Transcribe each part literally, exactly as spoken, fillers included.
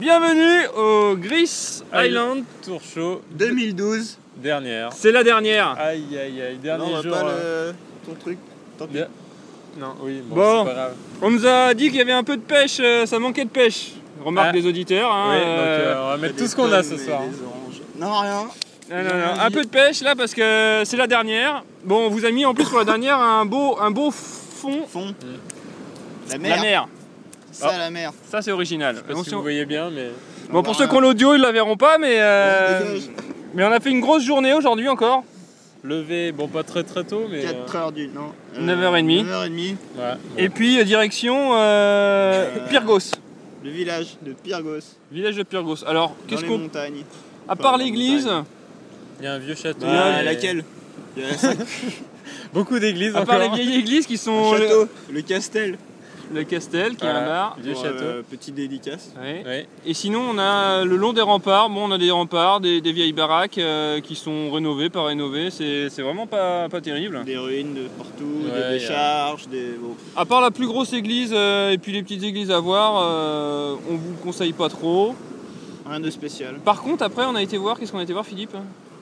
Bienvenue au Grease Island Tour Show deux mille douze. Dernière. C'est la dernière. Aïe aïe aïe, dernier non, on va jour. pas euh... le... ton truc. Tant pis. Bien. Non, oui, bon, Bon. c'est pas grave. On nous a dit qu'il y avait un peu de pêche, euh, ça manquait de pêche. Remarque Ah. des auditeurs. Hein, Oui, euh, donc euh, on va mettre tout ce qu'on a ce soir. Non, rien. Non, non, non. Un peu de pêche là parce que c'est la dernière. Bon, on vous a mis en plus pour la dernière un beau, un beau fond. Fond. Mm. La mer. La mer. Ça, Ah. la mer. Ça c'est original. Je sais pas Bon, si si vous on- voyez bien, mais. bon, pour ceux qui ont l'audio, ils la verront pas, mais euh, Bon, dégage. mais on a fait une grosse journée aujourd'hui encore. Levé, bon, pas très très tôt, mais. quatre heures du. Non. neuf heures trente. neuf heures trente. Ouais, bon. Et puis euh, direction euh, Euh, Pyrgos, Le village de Pyrgos. village de Pyrgos. Alors, Dans qu'est-ce les qu'on, montagnes. à part Enfin, dans l'église, les Il y a un vieux château. Bah, et- laquelle Il y a cinq- Beaucoup d'églises à part les encore. vieilles églises qui sont Un le, château. Le Castel. le Castel qui est Voilà. là-bas. Vieux Pour, château. euh, Petit dédicace. Ouais. Ouais. Et sinon, on a le long des remparts. Bon, on a des remparts, des, des vieilles baraques euh, qui sont rénovées, pas rénovées. C'est, c'est vraiment pas, pas terrible. Des ruines de partout, Ouais, des y a- décharges, des. Bon. À part la plus grosse église euh, et puis les petites églises à voir, euh, on vous le conseille pas trop. Rien de spécial. Par contre, après, on a été voir. Qu'est-ce qu'on a été voir, Philippe?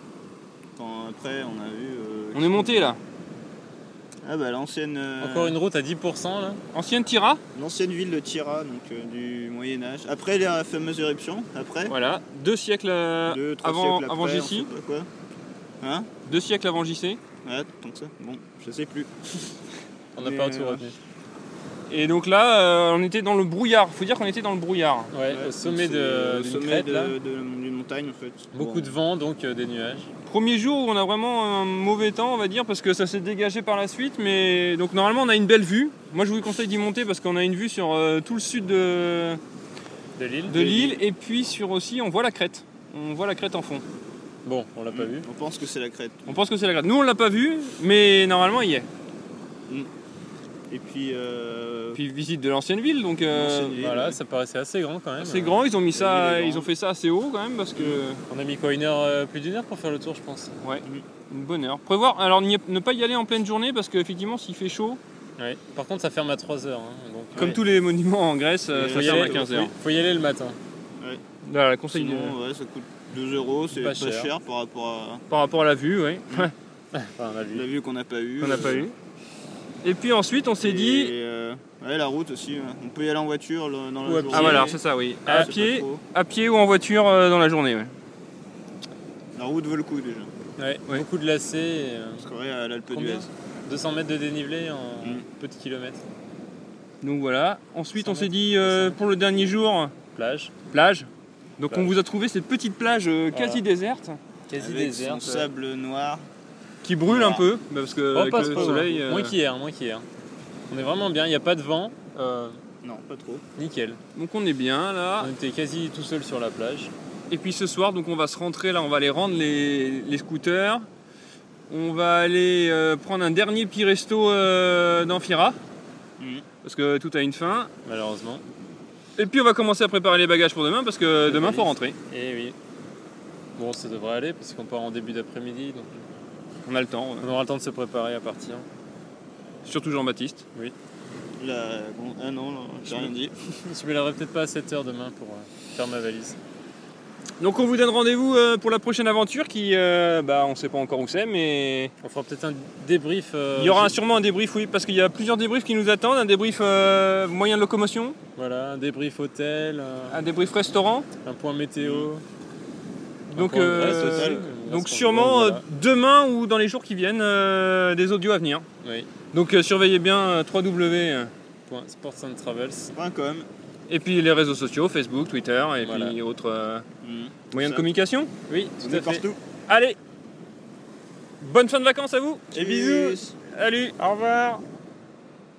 Quand après, on a vu. euh, On est monté là. Ah bah l'ancienne. euh, Encore une route à dix pour cent là. Ancienne Tira. L'ancienne ville de Tira, donc euh, du Moyen-Âge. Après la fameuse éruption, après. Voilà, deux siècles euh, Deux, trois avant, siècles avant après, J on C. sait pas quoi. Hein? Deux siècles avant J C. Ouais, tant que ça. Bon, je sais plus. On n'a Mais, pas tout euh, retenu. Et donc là, euh, on était dans le brouillard. Faut dire qu'on était dans le brouillard. Ouais, Ouais, au sommet c'est de au d'une sommet crête de, là. de- d'une montagne en fait. Beaucoup Bon. de vent, donc euh, des nuages. Premier jour où on a vraiment un mauvais temps, on va dire, parce que ça s'est dégagé par la suite. Mais donc normalement, on a une belle vue. Moi, je vous conseille d'y monter parce qu'on a une vue sur euh, tout le sud de, De l'île. de l'île et puis sur aussi, on voit la crête. On voit la crête en fond. Bon, on l'a pas vu. On pense que c'est la crête. On pense que c'est la crête. Nous, on l'a pas vue, mais normalement, il y est. Et puis. Euh... Puis visite de l'ancienne ville, donc euh, L'ancienne ville. Voilà, ça paraissait assez grand quand même. c'est grand. Ils ont mis ça, ville est ils ont grande. fait ça assez haut quand même parce que. On a mis quoi, une heure, euh, plus d'une heure pour faire le tour, je pense. Ouais, une bonne heure. Prévoir, alors n'y- ne pas y aller en pleine journée parce qu'effectivement, s'il fait chaud, Ouais. Par contre, ça ferme à trois heures. hein, donc, comme ouais. tous les monuments en Grèce, euh, Et ça faut y, ferme aller, à quinze faut, heures. faut y aller le matin. Voilà, conseil de- Sinon, ouais, ça coûte deux euros, c'est Pas pas, cher. cher. par rapport à par rapport à la vue, ouais. Enfin, on a vu. la vue qu'on n'a pas eue. On n'a pas eu. Et puis ensuite, on s'est Et, dit. euh, ouais, la route aussi. Ouais. On peut y aller en voiture le- dans la Ou à journée. Ah voilà, c'est ça, oui. Ah, À c'est pied, pas trop. à pied ou en voiture euh, dans la journée, ouais. La route vaut le coup déjà. Ouais, Ouais. beaucoup de lacets. et, euh, Parce qu'on est à l'Alpe Combien d'Huez. deux cents mètres de dénivelé en Mm. peu de kilomètres. Donc voilà. Ensuite, cent on s'est mètres, dit euh, pour le dernier jour, Plage, plage. Donc Plage. on vous a trouvé cette petite plage euh, quasi Voilà. déserte quasi Avec déserte. son sable noir. qui brûle un peu bah, parce que Oh, avec pas le trop, soleil. hein. euh, Moins qu'hier, moins qu'hier. On est vraiment bien, il n'y a pas de vent. euh, Non, pas trop. nickel. Donc on est bien là. On était quasi tout seul sur la plage. Et puis ce soir, donc on va se rentrer là, on va aller rendre les, les scooters. On va aller euh, prendre un dernier petit resto euh, d'Amphira, Mhm. parce que tout a une fin. Malheureusement. Et puis on va commencer à préparer les bagages pour demain, parce que demain faut rentrer. Et oui. Bon, ça devrait aller parce qu'on part en début d'après-midi, donc On a le temps, on aura le temps de se préparer à partir. surtout Jean-Baptiste. La... bon, ah non, non, j'ai rien dit. Je me lèverai peut-être pas à sept heures demain pour euh, faire ma valise. Donc on vous donne rendez-vous euh, pour la prochaine aventure qui, euh, bah on sait pas encore où c'est, mais On fera peut-être un débrief. euh, il y aura j'ai- sûrement un débrief, oui, parce qu'il y a plusieurs débriefs qui nous attendent. Un débrief euh, moyen de locomotion, Voilà, un débrief hôtel, un, un débrief restaurant. un point météo. un Donc, point euh, Grèce aussi, total. on Donc reste en sûrement Grèce, euh, demain ou dans les jours qui viennent, euh, des audios à venir. voilà. Oui. Donc euh, surveillez bien euh, w w w. euh, Point Sports and Travels. Point com. Et puis les réseaux sociaux, Facebook, Twitter et Voilà. puis autres euh, Mhm. moyens de Ça. communication. Oui, On tout est à fait. partout. Allez, bonne fin de vacances à vous. Et bisous. Salut, au revoir.